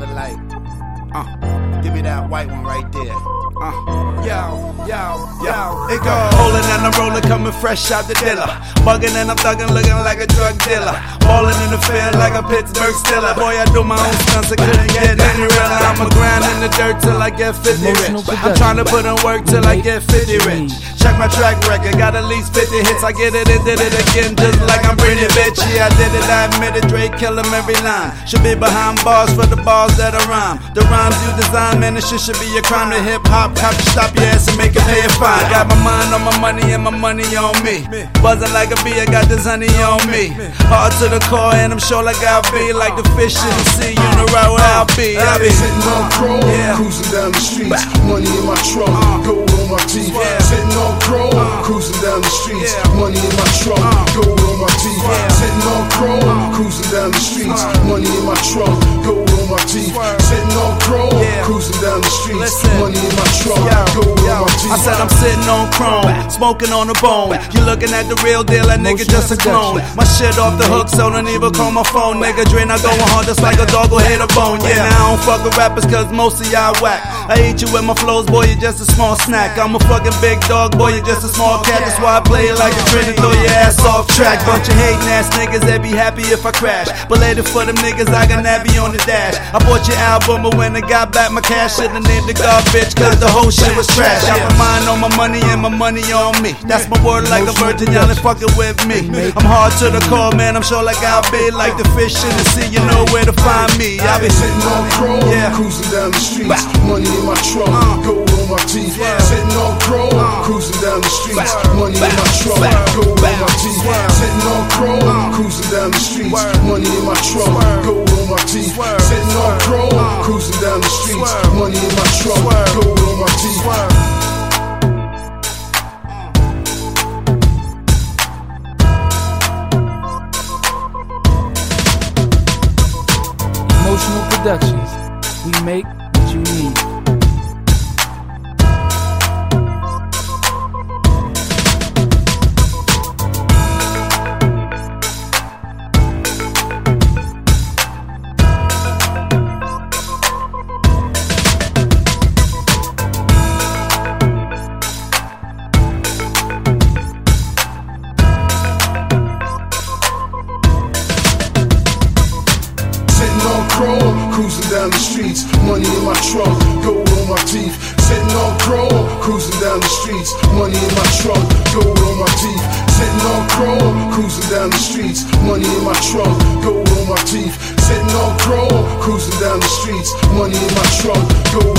like, give me that white one right there. It go. Holding and I'm rolling, coming fresh out the dealer. Bugging and I'm thugging, looking like a drug dealer. Balling in the field like a Pittsburgh Steeler. Boy, I do my own stunts, I couldn't get any realer. I'ma grind in the dirt till I get 50 rich. I'm trying to put in work till I get 50 rich. Check my track record, got at least 50 hits. I get it and did it again, just like I'm Britney, bitch. Yeah, I did it, I admit it. Dre kill him every line. Should be behind bars for the bars that I rhyme. The rhymes you design, man, this shit should be a crime. The hip hop cop to stop your ass and make it pay a fine. Got my mind on my money and my money on me. Buzzing like a bee, I got this honey on me. Hard to the core and I'm sure like I'll be like the fish in the sea. You know right where I'll be. I'll be sitting on chrome, cruising down the streets. Money in my trunk, gold on my teeth. Sitting on chrome, cruising down the streets. Money in my trunk, gold on my teeth. Sitting on chrome, cruising down the streets. Money in my trunk, gold on my teeth. Sitting on chrome, cruising down the streets. Money in my trunk, gold on my teeth. I said I'm sitting on chrome, smoking on the bone. You looking at the real deal, that nigga just a clone. My shit off the hook, so don't even call my phone. Nigga Dre not going hard just like a dog will hit a bone. Yeah, now I don't fuck with rappers cause most of y'all whack. I eat you with my flows, boy, you're just a small snack. I'm a fucking big dog, boy, you're just a small cat. That's why I play it like a trend and throw your ass off track. Bunch of hating ass niggas, they be happy if I crash. But later for them niggas, I got Nabby on the dash. I bought your album, but when I got back my cash, should've named the garbage cause the whole shit was trash. Got my mind on my money and my money on me. That's my word like a virgin, y'all ain't fucking with me. I'm hard to the core, man, I'm sure like I'll be like the fish in the sea, you know where to find me. I'll be sitting on chrome, cruising down the streets. Money in my trunk, gold on my teeth. Sitting on chrome, cruising down the streets. Money in my trunk, gold on my teeth. Sitting on chrome, cruising down the streets. Money in my trunk, gold on my teeth. Sitting on chrome, cruising down the streets. Money in my trunk, gold on my teeth. Emotional Productions. We make what you need. Cruising down the streets, money in my trunk, gold on my teeth. Sitting on chrome, cruising down the streets, money in my trunk, gold on my teeth. Sitting on chrome, cruising down the streets, money in my trunk, gold on my teeth. Sitting on chrome, cruising down the streets, money in my trunk, gold